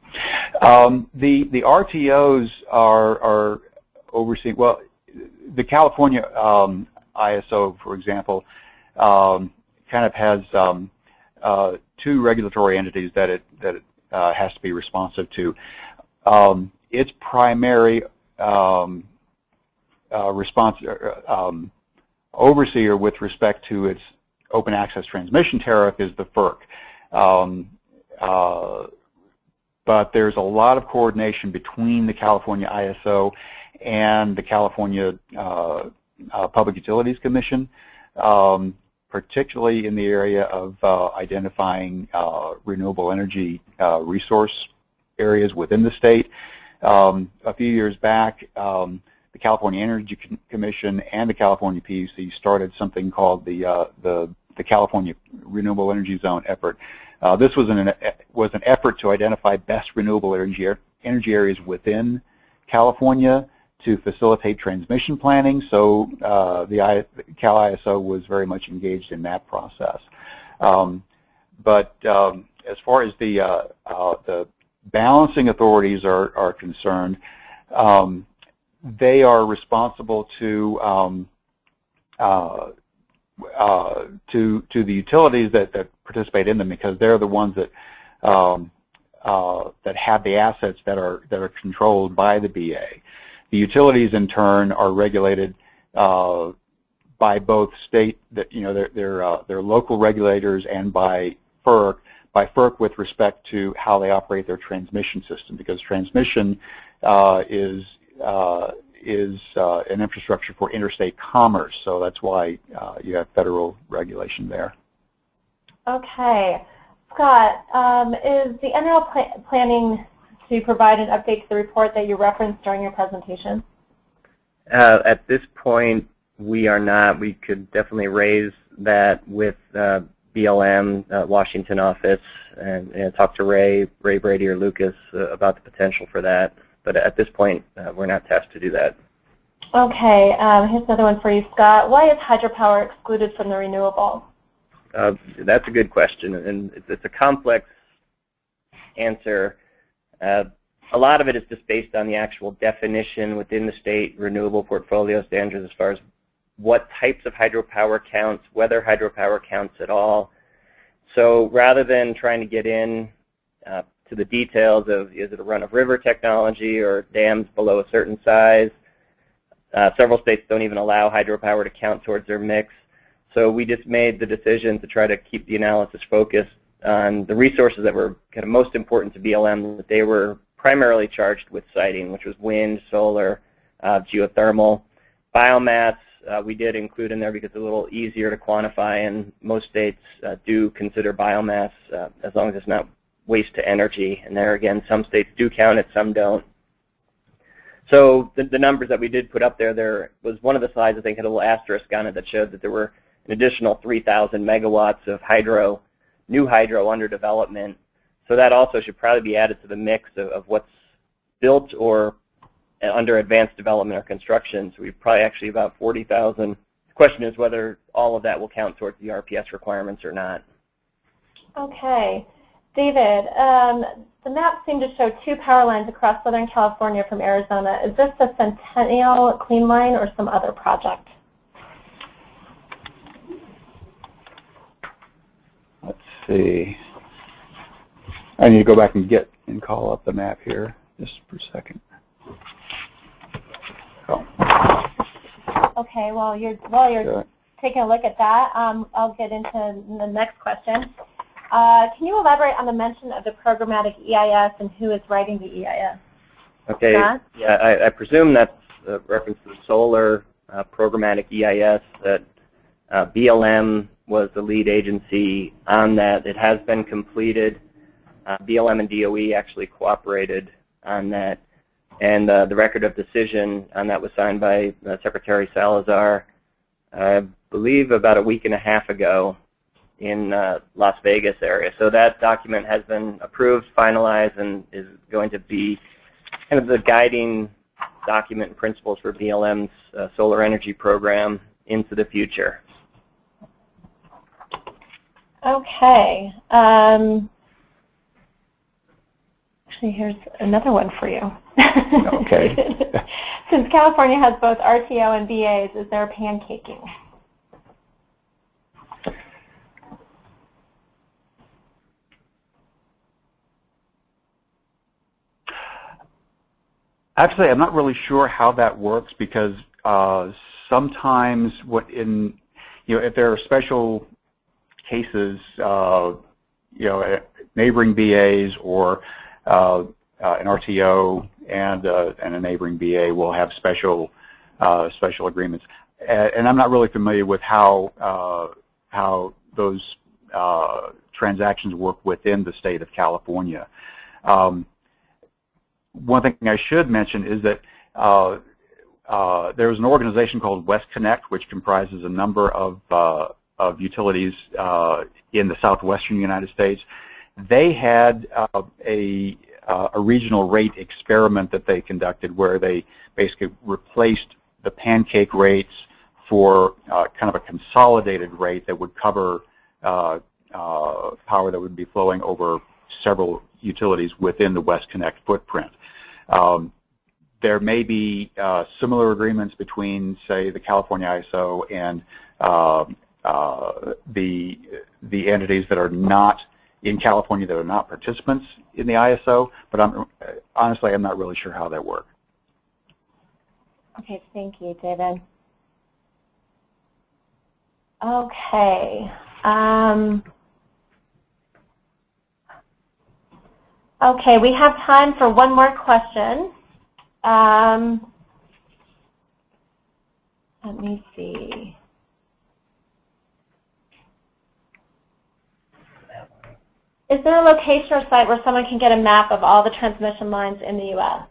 The RTOs are overseen. Well, the California ISO, for example, kind of has two regulatory entities that it has to be responsive to. Its primary overseer with respect to its open access transmission tariff is the FERC. But there's a lot of coordination between the California ISO and the California Public Utilities Commission, particularly in the area of identifying renewable energy resource areas within the state. A few years back, the California Energy Commission and the California PUC started something called the California Renewable Energy Zone effort. This was an effort to identify best renewable energy areas within California to facilitate transmission planning. So the Cal ISO was very much engaged in that process. But as far as the balancing authorities are concerned, they are responsible to the utilities that participate in them, because they're the ones that that have the assets that are controlled by the BA. The utilities, in turn, are regulated by both state, their local regulators, and by FERC. By FERC with respect to how they operate their transmission system, because transmission is an infrastructure for interstate commerce. So that's why you have federal regulation there. Okay. Scott, is the NREL planning to provide an update to the report that you referenced during your presentation? At this point, we are not. We could definitely raise that with BLM, Washington office, and talk to Ray Brady or Lucas about the potential for that. But at this point, we're not tasked to do that. Okay. Here's another one for you, Scott. Why is hydropower excluded from the renewable? That's a good question, and it's a complex answer. A lot of it is just based on the actual definition within the state renewable portfolio standards as far as what types of hydropower counts, whether hydropower counts at all. So rather than trying to get in to to the details of, is it a run-of-river technology or dams below a certain size. Several states don't even allow hydropower to count towards their mix. So we just made the decision to try to keep the analysis focused on the resources that were kind of most important to BLM, that they were primarily charged with citing, which was wind, solar, geothermal. Biomass, we did include in there because it's a little easier to quantify, and most states do consider biomass as long as it's not waste to energy. And there again, some states do count it, some don't. So the numbers that we did put up there was one of the slides, I think, had a little asterisk on it that showed that there were an additional 3,000 megawatts of new hydro under development. So that also should probably be added to the mix of what's built or under advanced development or construction. So we've probably actually about 40,000. The question is whether all of that will count towards the RPS requirements or not. Okay. David, the map seemed to show 2 power lines across Southern California from Arizona. Is this a Centennial Clean Line or some other project? Let's see. I need to go back and call up the map here just for a second. Oh. Okay, while you're taking a look at that, I'll get into the next question. Can you elaborate on the mention of the programmatic EIS and who is writing the EIS? Okay, yeah, I presume that's a reference to the solar programmatic EIS, that BLM was the lead agency on that. It has been completed. BLM and DOE actually cooperated on that. And the record of decision on that was signed by Secretary Salazar, I believe about a week and a half ago in Las Vegas area. So that document has been approved, finalized, and is going to be kind of the guiding document and principles for BLM's solar energy program into the future. Okay. Actually, here's another one for you. Okay. Since California has both RTO and BAs, is there pancaking? Actually, I'm not really sure how that works, because sometimes if there are special cases, neighboring BAs or an RTO and a neighboring BA will have special agreements, and I'm not really familiar with how those transactions work within the state of California. One thing I should mention is that there's an organization called West Connect, which comprises a number of utilities in the southwestern United States. They had a regional rate experiment that they conducted, where they basically replaced the pancake rates for kind of a consolidated rate that would cover power that would be flowing over several utilities within the West Connect footprint. There may be similar agreements between, say, the California ISO and the entities that are not in California, that are not participants in the ISO, but honestly, I'm not really sure how that works. Okay, thank you, David. Okay. Okay, we have time for one more question. Let me see. Is there a location or site where someone can get a map of all the transmission lines in the U.S.?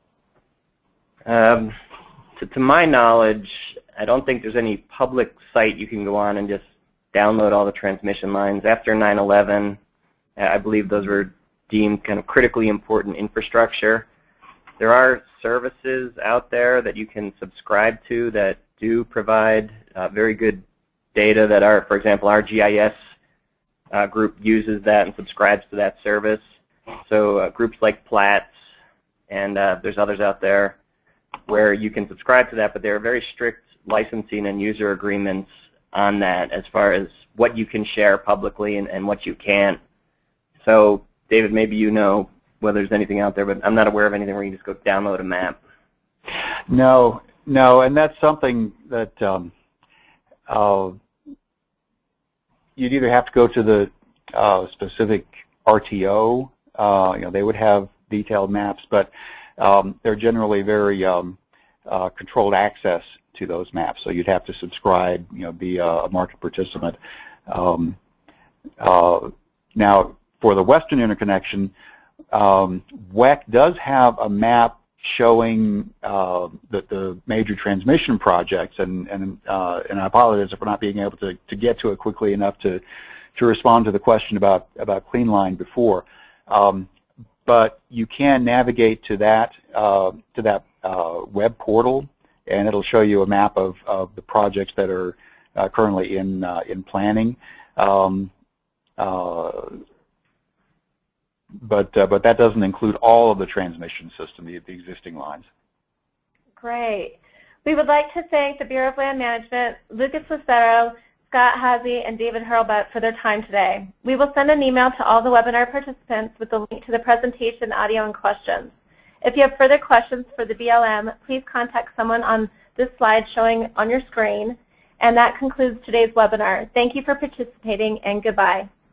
To my knowledge, I don't think there's any public site you can go on and just download all the transmission lines. After 9/11, I believe those were deemed kind of critically important infrastructure. There are services out there that you can subscribe to that do provide very good data that are, for example, our GIS group uses that and subscribes to that service. So groups like Platts, and there's others out there where you can subscribe to that, but there are very strict licensing and user agreements on that as far as what you can share publicly and what you can't. So David, maybe you know whether there's anything out there, but I'm not aware of anything where you can just go download a map. No, and that's something that you'd either have to go to the specific RTO. They would have detailed maps, but they're generally very controlled access to those maps. So you'd have to subscribe, be a market participant. Now, for the Western Interconnection, WEC does have a map showing the major transmission projects, and I apologize if we're not being able to get to it quickly enough to respond to the question about Clean Line before. But you can navigate to that web portal, and it'll show you a map of the projects that are currently in planning. But that doesn't include all of the transmission system, the existing lines. Great. We would like to thank the Bureau of Land Management, Lucas Lucero, Scott Hazy, and David Hurlbut for their time today. We will send an email to all the webinar participants with the link to the presentation, audio, and questions. If you have further questions for the BLM, please contact someone on this slide showing on your screen. And that concludes today's webinar. Thank you for participating, and goodbye.